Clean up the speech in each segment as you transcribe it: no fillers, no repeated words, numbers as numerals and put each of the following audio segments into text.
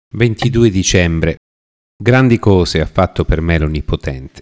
22 dicembre. Grandi cose ha fatto per me l'Onnipotente.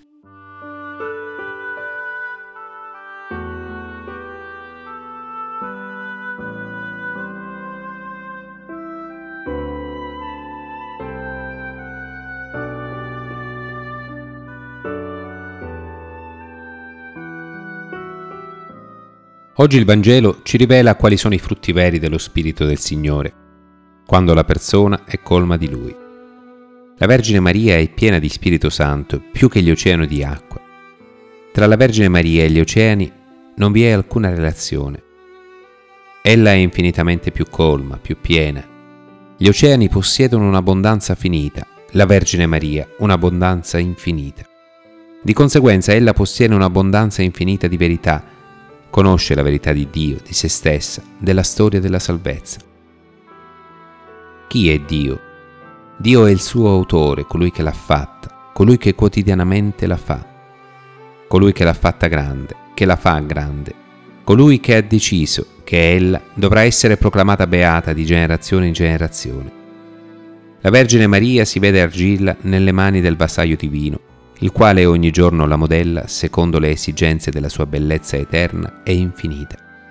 Oggi il Vangelo ci rivela quali sono i frutti veri dello Spirito del Signore, quando la persona è colma di Lui. La Vergine Maria è piena di Spirito Santo più che gli oceani di acqua. Tra la Vergine Maria e gli oceani non vi è alcuna relazione. Ella è infinitamente più colma, più piena. Gli oceani possiedono un'abbondanza finita, la Vergine Maria un'abbondanza infinita. Di conseguenza ella possiede un'abbondanza infinita di verità, conosce la verità di Dio, di se stessa, della storia della salvezza. Chi è Dio? Dio è il suo autore, colui che l'ha fatta, colui che quotidianamente la fa, colui che l'ha fatta grande, che la fa grande, colui che ha deciso che ella dovrà essere proclamata beata di generazione in generazione. La Vergine Maria si vede argilla nelle mani del vassaio divino, il quale ogni giorno la modella secondo le esigenze della sua bellezza eterna e infinita.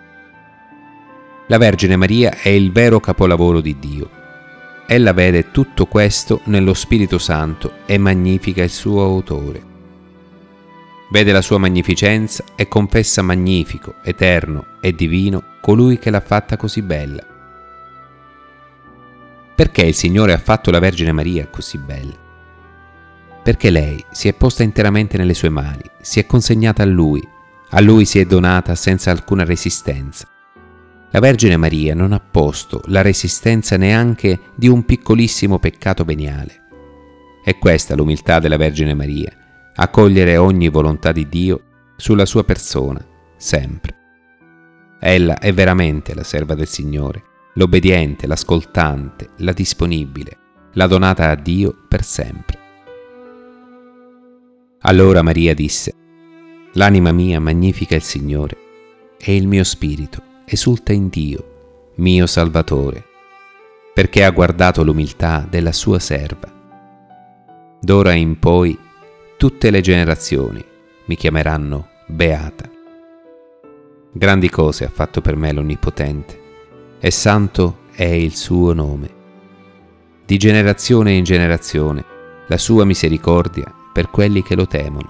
La Vergine Maria è il vero capolavoro di Dio. Ella vede tutto questo nello Spirito Santo e magnifica il suo autore. Vede la sua magnificenza e confessa magnifico, eterno e divino colui che l'ha fatta così bella. Perché il Signore ha fatto la Vergine Maria così bella? Perché lei si è posta interamente nelle sue mani, si è consegnata a Lui si è donata senza alcuna resistenza. La Vergine Maria non ha posto la resistenza neanche di un piccolissimo peccato veniale. È questa l'umiltà della Vergine Maria, accogliere ogni volontà di Dio sulla sua persona, sempre. Ella è veramente la serva del Signore, l'obbediente, l'ascoltante, la disponibile, la donata a Dio per sempre. Allora Maria disse: «L'anima mia magnifica il Signore, e il mio spirito esulta in Dio, mio Salvatore, perché ha guardato l'umiltà della sua serva. D'ora in poi tutte le generazioni mi chiameranno beata». Grandi cose ha fatto per me l'Onnipotente, e santo è il suo nome. Di generazione in generazione la sua misericordia per quelli che lo temono.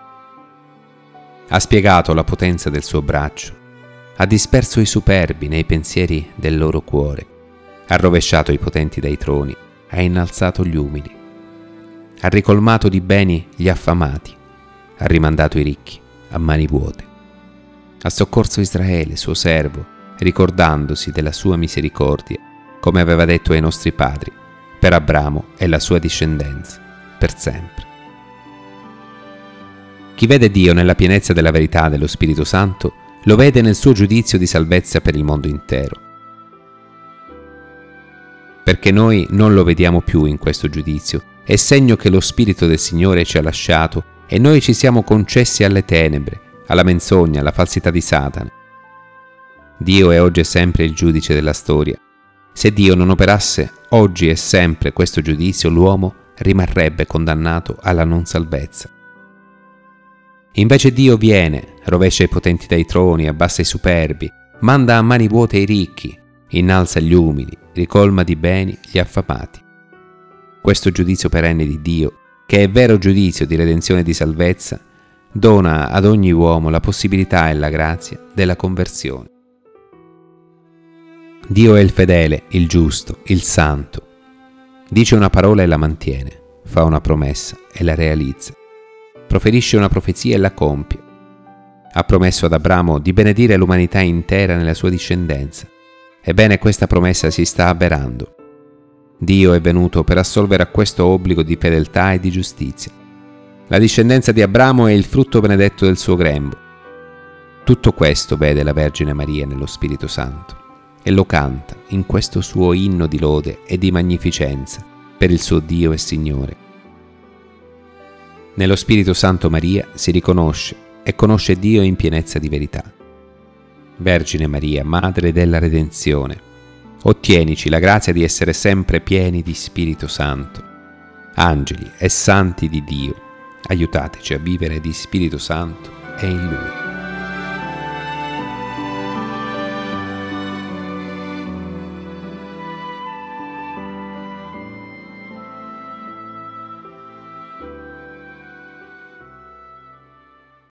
Ha spiegato la potenza del suo braccio, ha disperso i superbi nei pensieri del loro cuore, ha rovesciato i potenti dai troni, ha innalzato gli umili, ha ricolmato di beni gli affamati, ha rimandato i ricchi a mani vuote, ha soccorso Israele, suo servo, ricordandosi della sua misericordia, come aveva detto ai nostri padri, per Abramo e la sua discendenza, per sempre. Chi vede Dio nella pienezza della verità dello Spirito Santo lo vede nel suo giudizio di salvezza per il mondo intero. Perché noi non lo vediamo più in questo giudizio, è segno che lo Spirito del Signore ci ha lasciato e noi ci siamo concessi alle tenebre, alla menzogna, alla falsità di Satana. Dio è oggi e sempre il giudice della storia. Se Dio non operasse oggi e sempre questo giudizio, l'uomo rimarrebbe condannato alla non salvezza. Invece Dio viene, rovescia i potenti dai troni, abbassa i superbi, manda a mani vuote i ricchi, innalza gli umili, ricolma di beni gli affamati. Questo giudizio perenne di Dio, che è vero giudizio di redenzione e di salvezza, dona ad ogni uomo la possibilità e la grazia della conversione. Dio è il fedele, il giusto, il santo. Dice una parola e la mantiene, fa una promessa e la realizza. Proferisce una profezia e la compie. Ha promesso ad Abramo di benedire l'umanità intera nella sua discendenza. Ebbene, questa promessa si sta avverando. Dio è venuto per assolvere a questo obbligo di fedeltà e di giustizia. La discendenza di Abramo è il frutto benedetto del suo grembo. Tutto questo vede la Vergine Maria nello Spirito Santo e lo canta in questo suo inno di lode e di magnificenza per il suo Dio e Signore. Nello Spirito Santo Maria si riconosce e conosce Dio in pienezza di verità. Vergine Maria, Madre della Redenzione, Ottienici la grazia di essere sempre pieni di Spirito Santo. Angeli e santi di Dio, aiutateci a vivere di Spirito Santo e in Lui.